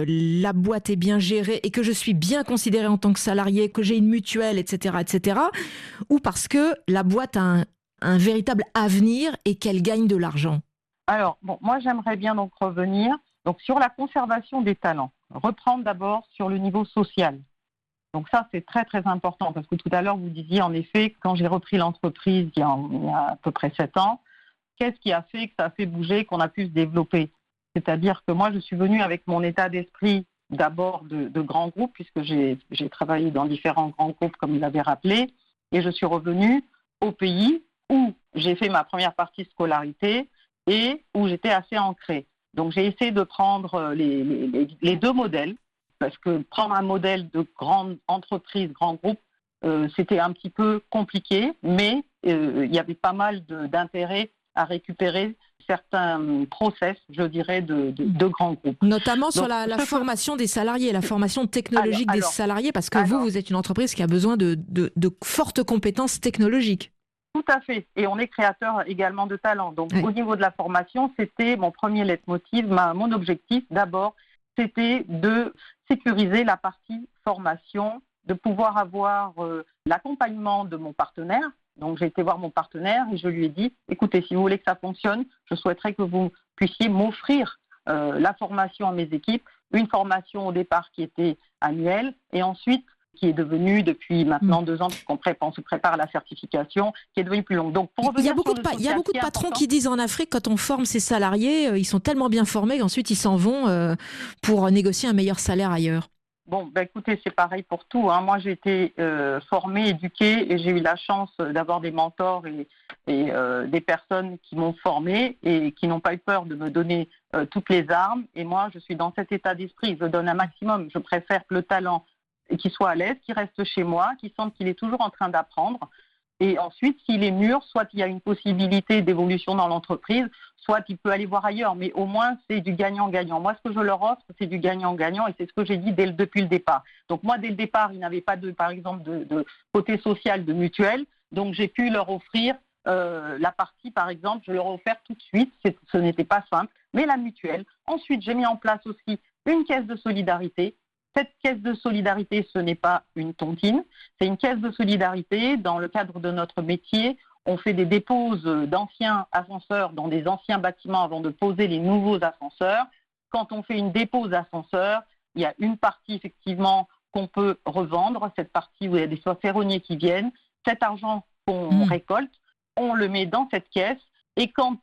la boîte est bien gérée et que je suis bien considérée en tant que salarié, que j'ai une mutuelle, etc. etc. » ou parce que la boîte a un véritable avenir et qu'elle gagne de l'argent? Alors, moi j'aimerais bien donc revenir sur la conservation des talents. Reprendre d'abord sur le niveau social. Donc ça, c'est très, très important parce que tout à l'heure, vous disiez en effet, quand j'ai repris l'entreprise il y a à peu près 7 ans, qu'est-ce qui a fait que ça a fait bouger, qu'on a pu se développer? C'est-à-dire que moi, je suis venue avec mon état d'esprit d'abord de grands groupes, puisque j'ai travaillé dans différents grands groupes, comme il l'avait rappelé, et je suis revenue au pays où j'ai fait ma première partie de scolarité et où j'étais assez ancrée. Donc, j'ai essayé de prendre les deux modèles, parce que prendre un modèle de grande entreprise, grand groupe, c'était un petit peu compliqué, mais il y avait pas mal d'intérêt à récupérer certains process, je dirais, de grands groupes. Notamment sur la formation des salariés, la formation technologique des salariés, parce que vous êtes une entreprise qui a besoin de fortes compétences technologiques. Tout à fait. Et on est créateur également de talents. Donc, au niveau de la formation, c'était mon premier leitmotiv. Mon objectif, d'abord, c'était de sécuriser la partie formation, de pouvoir avoir l'accompagnement de mon partenaire. Donc, j'ai été voir mon partenaire et je lui ai dit, écoutez, si vous voulez que ça fonctionne, je souhaiterais que vous puissiez m'offrir la formation à mes équipes, une formation au départ qui était annuelle et ensuite qui est devenue depuis maintenant 2 ans, puisqu'on se prépare à la certification, qui est devenue plus longue. Donc, il y a beaucoup de patrons qui disent en Afrique, quand on forme ses salariés, ils sont tellement bien formés qu'ensuite ils s'en vont pour négocier un meilleur salaire ailleurs. Bon, écoutez, c'est pareil pour tout. Moi, j'ai été formée, éduquée, et j'ai eu la chance d'avoir des mentors et des personnes qui m'ont formée et qui n'ont pas eu peur de me donner toutes les armes. Et moi, je suis dans cet état d'esprit. Je donne un maximum. Je préfère que le talent qu'il soit à l'aise, qu'il reste chez moi, qu'il sente qu'il est toujours en train d'apprendre. Et ensuite, s'il est mûr, soit il y a une possibilité d'évolution dans l'entreprise, soit il peut aller voir ailleurs. Mais au moins, c'est du gagnant-gagnant. Moi, ce que je leur offre, c'est du gagnant-gagnant et c'est ce que j'ai dit depuis le départ. Donc moi, dès le départ, ils n'avaient pas, par exemple, de côté social, de mutuelle. Donc j'ai pu leur offrir la partie, par exemple, je leur ai offert tout de suite. Ce n'était pas simple, mais la mutuelle. Ensuite, j'ai mis en place aussi une caisse de solidarité. Cette caisse de solidarité, ce n'est pas une tontine, c'est une caisse de solidarité. Dans le cadre de notre métier, on fait des déposes d'anciens ascenseurs dans des anciens bâtiments avant de poser les nouveaux ascenseurs. Quand on fait une dépose d'ascenseur, il y a une partie effectivement qu'on peut revendre, cette partie où il y a des ferronniers qui viennent. Cet argent qu'on récolte, on le met dans cette caisse Et quand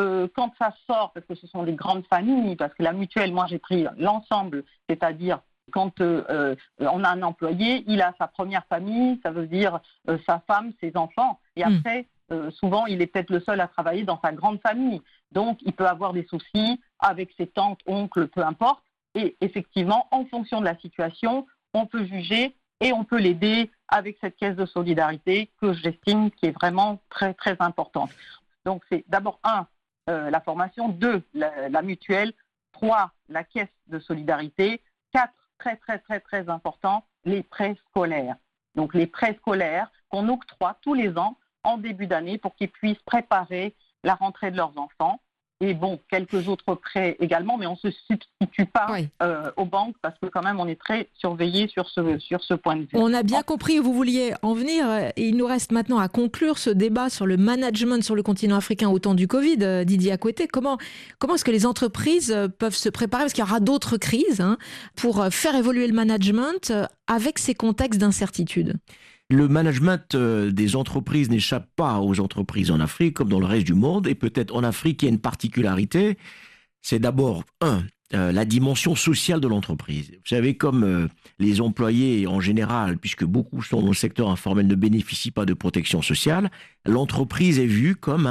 ça sort, parce que ce sont des grandes familles, parce que la mutuelle, moi j'ai pris l'ensemble, c'est-à-dire quand on a un employé, il a sa première famille, ça veut dire sa femme, ses enfants, et après, souvent, il est peut-être le seul à travailler dans sa grande famille. Donc, il peut avoir des soucis avec ses tantes, oncles, peu importe. Et effectivement, en fonction de la situation, on peut juger et on peut l'aider avec cette caisse de solidarité que j'estime qui est vraiment très, très importante. Donc, c'est d'abord, 1, la formation, 2, la mutuelle, 3, la caisse de solidarité, 4, très, très, très, très important, les prêts scolaires. Donc, les prêts scolaires qu'on octroie tous les ans en début d'année pour qu'ils puissent préparer la rentrée de leurs enfants. Et bon, quelques autres prêts également, mais on ne se substitue pas aux banques parce que quand même, on est très surveillé sur ce point de vue. On a bien compris où vous vouliez en venir. Et il nous reste maintenant à conclure ce débat sur le management sur le continent africain au temps du Covid. Didier Akwete, comment est-ce que les entreprises peuvent se préparer, parce qu'il y aura d'autres crises, pour faire évoluer le management avec ces contextes d'incertitude? Le management des entreprises n'échappe pas aux entreprises en Afrique comme dans le reste du monde. Et peut-être en Afrique, il y a une particularité. C'est d'abord, la dimension sociale de l'entreprise. Vous savez, comme les employés en général, puisque beaucoup sont dans le secteur informel, ne bénéficient pas de protection sociale, l'entreprise est vue comme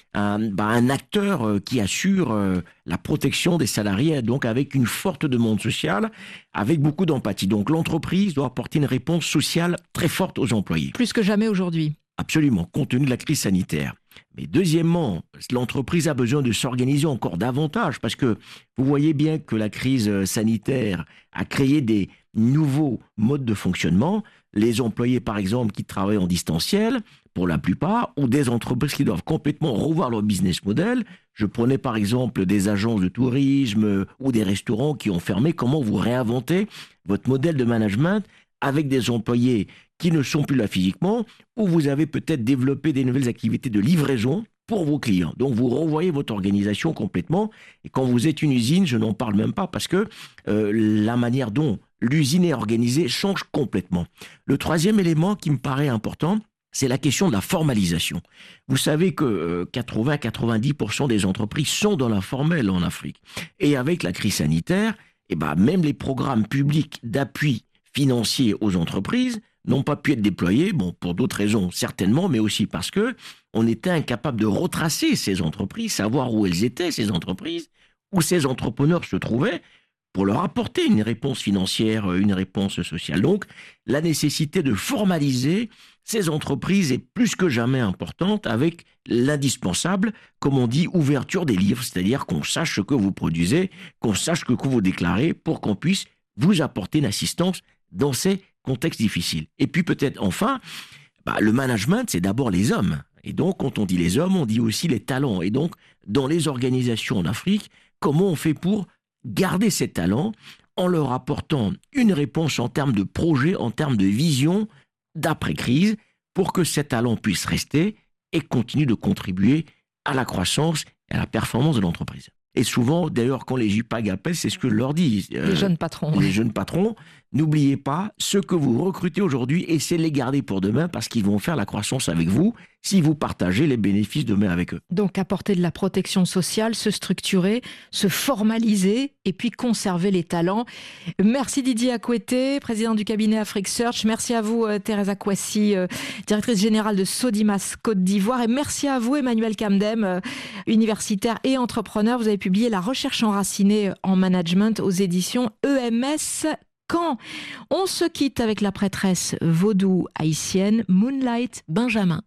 un acteur qui assure la protection des salariés, donc avec une forte demande sociale, avec beaucoup d'empathie. Donc l'entreprise doit apporter une réponse sociale très forte aux employés. Plus que jamais aujourd'hui. Absolument, compte tenu de la crise sanitaire. Mais deuxièmement, l'entreprise a besoin de s'organiser encore davantage parce que vous voyez bien que la crise sanitaire a créé des nouveaux modes de fonctionnement. Les employés, par exemple, qui travaillent en distanciel, pour la plupart, ou des entreprises qui doivent complètement revoir leur business model. Je prenais par exemple des agences de tourisme ou des restaurants qui ont fermé. Comment vous réinventez votre modèle de management avec des employés qui ne sont plus là physiquement, ou vous avez peut-être développé des nouvelles activités de livraison pour vos clients. Donc, vous revoyez votre organisation complètement. Et quand vous êtes une usine, je n'en parle même pas parce que la manière dont l'usine est organisée change complètement. Le troisième élément qui me paraît important, c'est la question de la formalisation. Vous savez que 80-90% des entreprises sont dans l'informel en Afrique. Et avec la crise sanitaire, même les programmes publics d'appui financier aux entreprises n'ont pas pu être déployés, pour d'autres raisons certainement, mais aussi parce que on était incapable de retracer ces entreprises, savoir où elles étaient, ces entreprises, où ces entrepreneurs se trouvaient, pour leur apporter une réponse financière, une réponse sociale. Donc, la nécessité de formaliser ces entreprises est plus que jamais importante avec l'indispensable, comme on dit, ouverture des livres, c'est-à-dire qu'on sache ce que vous produisez, qu'on sache ce que vous déclarez pour qu'on puisse vous apporter une assistance dans ces contextes difficiles. Et puis peut-être enfin, le management, c'est d'abord les hommes. Et donc, quand on dit les hommes, on dit aussi les talents. Et donc, dans les organisations en Afrique, comment on fait pour garder ces talents en leur apportant une réponse en termes de projet, en termes de vision d'après-crise, pour que ces talents puissent rester et continuent de contribuer à la croissance et à la performance de l'entreprise. Et souvent, d'ailleurs, quand les JPAG appellent, c'est ce que je leur dis. Les jeunes patrons. Les jeunes patrons, n'oubliez pas, ceux que vous recrutez aujourd'hui, essayez de les garder pour demain parce qu'ils vont faire la croissance avec vous si vous partagez les bénéfices demain avec eux. Donc, apporter de la protection sociale, se structurer, se formaliser et puis conserver les talents. Merci Didier Akwete, président du cabinet Afrique Search. Merci à vous, Thérèse Akwasi, directrice générale de Sodimas Côte d'Ivoire. Et merci à vous, Emmanuel Kamdem, universitaire et entrepreneur. Vous avez publié La recherche enracinée en management aux éditions EMS. Quand on se quitte avec la prêtresse vaudou haïtienne Moonlight Benjamin.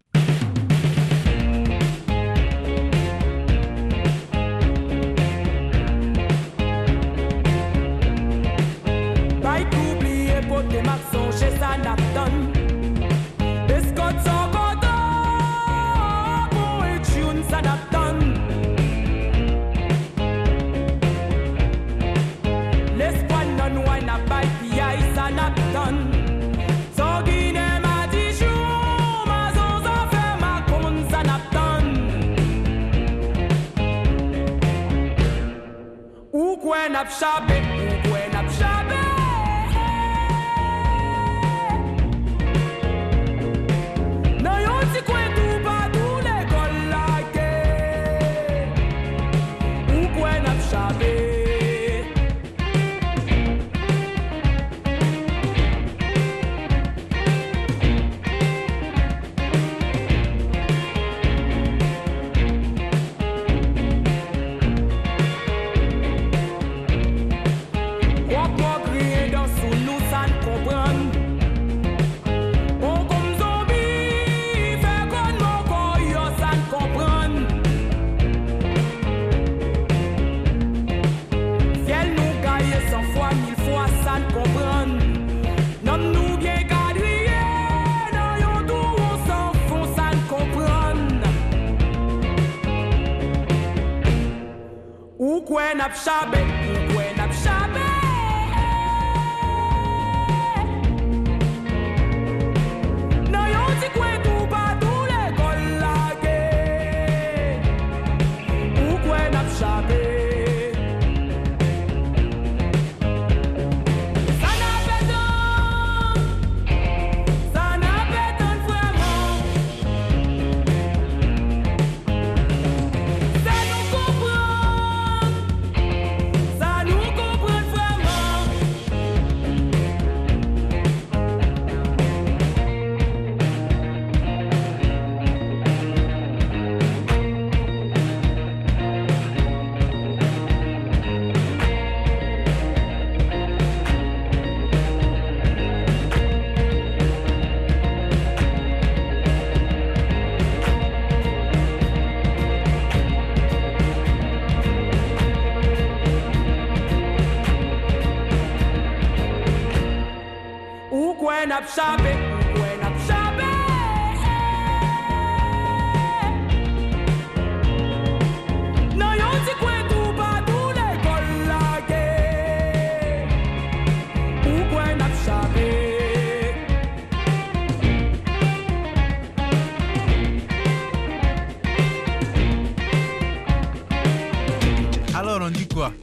Alors on dit quoi?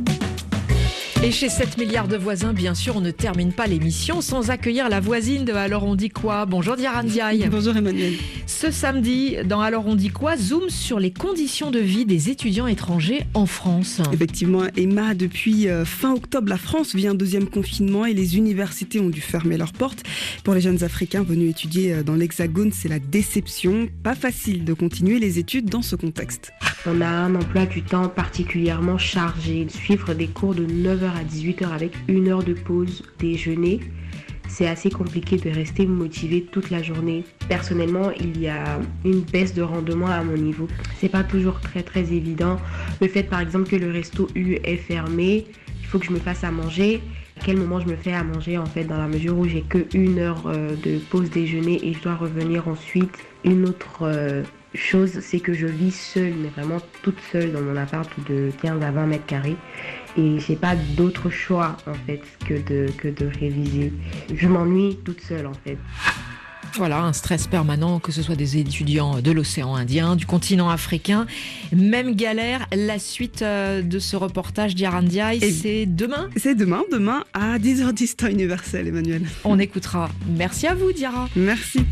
Et chez 7 milliards de voisins, bien sûr, on ne termine pas l'émission sans accueillir la voisine de Alors on dit quoi. Bonjour Diarra Ndiaye. Bonjour Emmanuel. Ce samedi, dans Alors on dit quoi, zoom sur les conditions de vie des étudiants étrangers en France. Effectivement, Emma, depuis fin octobre, la France vit un deuxième confinement et les universités ont dû fermer leurs portes. Pour les jeunes Africains venus étudier dans l'Hexagone, c'est la déception. Pas facile de continuer les études dans ce contexte. On a un emploi du temps particulièrement chargé. Suivre des cours de 9h à 18h avec 1 heure de pause déjeuner, c'est assez compliqué de rester motivé toute la journée. Personnellement, il y a une baisse de rendement à mon niveau. C'est pas toujours très évident. Le fait par exemple que le resto U est fermé, il faut que je me fasse à manger. À quel moment je me fais à manger en fait, dans la mesure où j'ai que 1 heure de pause déjeuner et je dois revenir ensuite. Une autre chose, c'est que je vis seule, mais vraiment toute seule dans mon appart de 15 à 20 mètres carrés. Et j'ai pas d'autre choix en fait que de réviser. Je m'ennuie toute seule en fait. Voilà, un stress permanent, que ce soit des étudiants de l'océan Indien, du continent africain. Même galère, la suite de ce reportage Diarra Ndiaye, c'est demain ? C'est demain à 10h10 temps universel, Emmanuel. On écoutera. Merci à vous Diarra. Merci.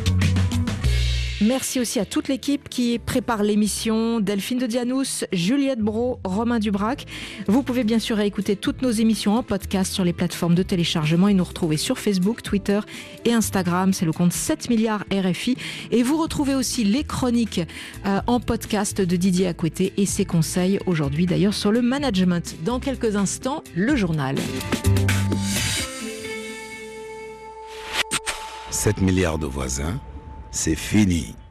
Merci aussi à toute l'équipe qui prépare l'émission, Delphine de Dianous, Juliette Brault, Romain Dubrac. Vous pouvez bien sûr écouter toutes nos émissions en podcast sur les plateformes de téléchargement et nous retrouver sur Facebook, Twitter et Instagram. C'est le compte 7 milliards RFI. Et vous retrouvez aussi les chroniques en podcast de Didier Acquetté et ses conseils aujourd'hui d'ailleurs sur le management. Dans quelques instants, le journal. 7 milliards de voisins, c'est fini.